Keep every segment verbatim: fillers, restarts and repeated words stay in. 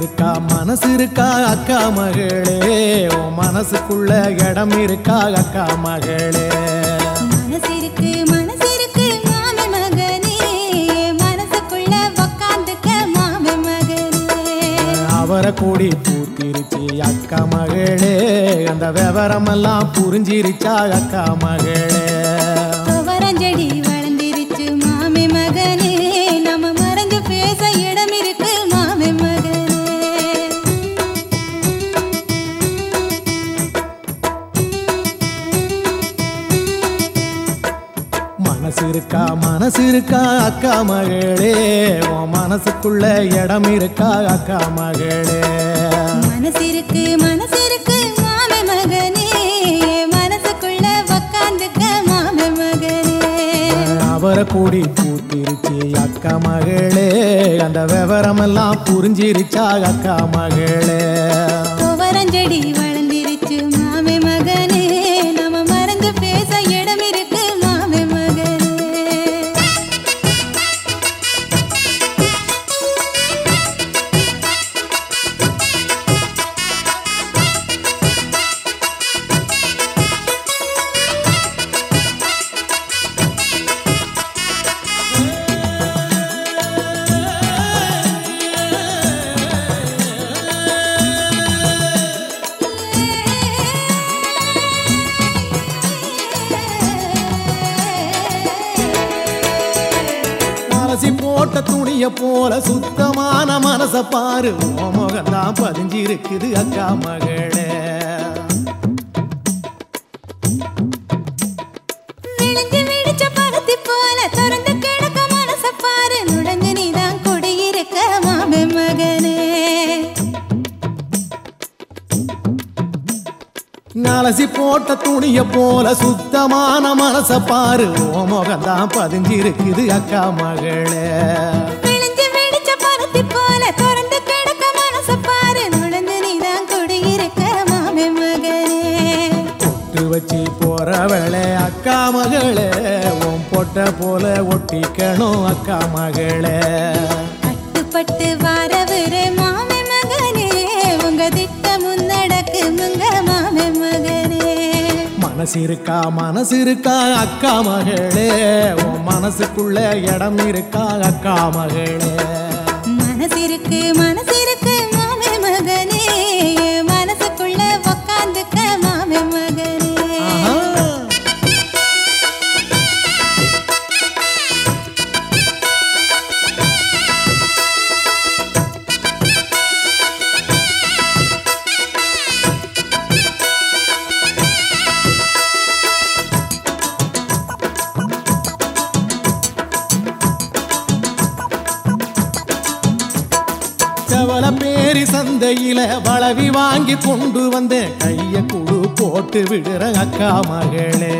இருக்கா மனசு இருக்கா அக்கா மகளே உன் மனசுக்குள்ள இடம் இருக்கா அக்கா மகளே மனசு இருக்கு மனசு இருக்கு மாமே மகனே மனசுக்குள்ள உக்காந்துக்க மாமே மகனே அவரை கூடி பூத்திருச்சு அக்கா மகளே அந்த விவரம் எல்லாம் புரிஞ்சிருச்சா அக்கா மகளே துவரஞ்செடி வளர்ந்திருச்சு மாமே மகனே நம்ம மறைஞ்சு பேச இடம் இருக்கு மாமே மகனே மனசு இருக்கா மனசு இருக்கா அக்கா மகளே உன் மனசுக்குள்ள இடம் இருக்கா அக்கா மகளே மனசு இருக்கு மனசு இருக்கு மாமே மகனே மனசுக்குள்ள உக்காந்துக்க மாமே மகனே அவரை கூடி பூத்திருச்சு அக்கா மகளே அந்த விவரம் எல்லாம் புரிஞ்சிருச்சா அக்கா மகளே துவரஞ்செடி வளர்ந்திருச்சு மாமே மகனே நம்ம மறைஞ்சு பேச இடம் இருக்கு மாமே மகனே அலசி போட்ட துணிய போல சுத்தமான மனச பாரு உன் முகம்தான் பதிஞ்சிருக்குது அக்கா மகளே விழுந்து விழிச்ச பருத்தி போல திறந்து கிடக்க மனச பாரு நுழைஞ்சு நீதான் குடியிருக்க மாமே மகனே அலசி போட்ட துணிய போல சுத்தமான மனச பாரு உன் முகம்தான் பதிஞ்சிருக்குது அக்கா மகளே விழுந்து விழிச்ச பருத்தி போல திறந்து கிடக்க மனச பாரு நுழைஞ்சு நீதான் குடியிருக்க மாமே மகனே பொட்டு வச்சு போறவளே அக்கா மகளே உன் பொட்ட போல ஒட்டிக்கணும் அக்கா மகளே பட்டு வாரவரே மாமே மகனே உங்க திட்ட முன்னடக்கு முங்க மாமே மகனே மனசு இருக்கா மனசு இருக்கா அக்கா மகளே உன் மனசுக்குள்ள இடம் இருக்கா அக்கா மகளே மனசு இருக்கு மனசு இருக்கு மாமே மகனே மனசுக்குள்ள உக்காந்துக்க மாமே மகனே ஆஹா. செவல பேரி சந்தையில வளவி வாங்கி கொண்டு வந்தேன் கைய குழு போட்டு விடுற அக்கா மகளே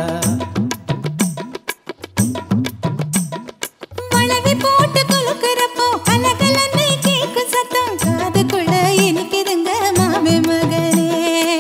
வளவி போட்டு குலுக்குறப்போ கலகலன்னு கேக்கும் சத்தம் காதுக்குள்ள இனிக்குதுங்க மாமே மகனே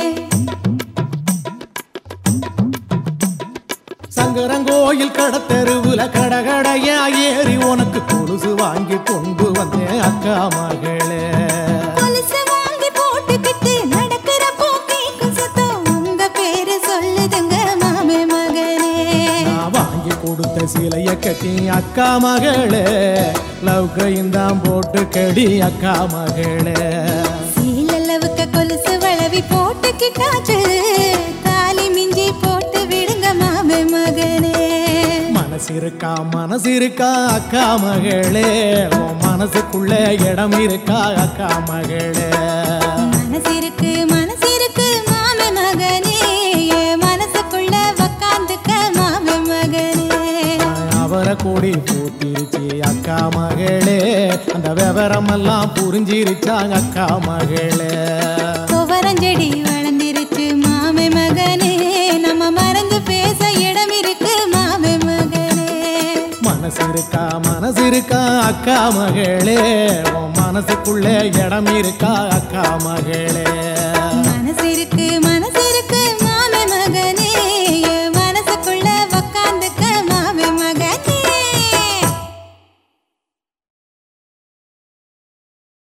சங்கரங்கோயில் கடத்தெருவுல கடகடையா ஏறி உனக்கு கொலுசு வாங்கி கொண்டு வந்தேன் அக்கா மகளே கொலுசு வாங்கி போட்டுக்கிட்டு நடக்கிறப்போ கேக்கும் சத்தம் உங்க பேரு சொல்லுதுங்க மாமே மகனே நான் வாங்கி கொடுத்த சிலைய கட்டி அக்கா மகளே லவ்கையும் போட்டு கடி அக்கா மகளே சீலளவுக்கு கொலுசு வளவி போட்டுக்கிட்டாச்சு தாலி மிஞ்சி போட்டு விடுங்க மாமே மகனே மனசு இருக்கா மனசு இருக்கா அக்கா மகளே உன் மனசுக்குள்ள இடம் இருக்கா அக்கா மகளே மனசு இருக்கு மனசு இருக்கு மாமே மகனே மனசுக்குள்ள உக்காந்துக்க மாமே மகனே அவரை கூடி பூத்திருச்சு அக்கா மகளே அந்த விவரம் எல்லாம் புரிஞ்சிருச்சா அக்கா மகளே துவரஞ்செடி வளர்ந்திருச்சு மாமே மகனே நம்ம மறந்து பேச இடம் இருக்கு மாமே மகனே மனசு இருக்கா மனசு இருக்கா அக்கா மகளே உன் மனசுக்குள்ள இடம் இருக்கா அக்கா மகளே